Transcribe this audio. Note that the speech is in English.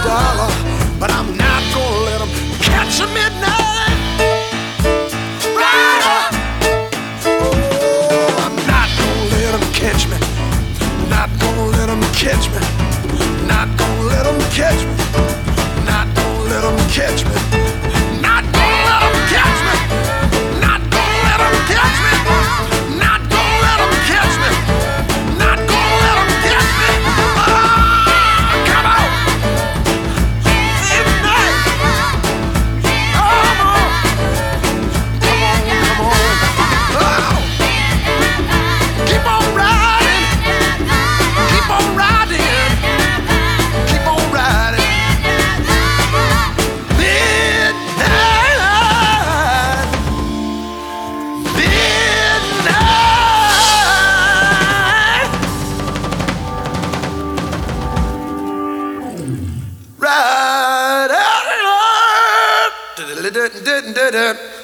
dollar, but I'm not gonna let them catch a midnight rider. Oh, I'm not gonna let them catch me. Not gonna let them catch me. Not gonna let them catch me. Not gonna let them catch me. Not gonna let them catch me. Not gonna let them catch me. Not gonna let them catch me. Not gonna let them catch me. Come on. Midnight. Come on. Come on, come on. Oh. Keep on riding. Keep on riding. Keep on riding. Midnight. Midnight. Ride out.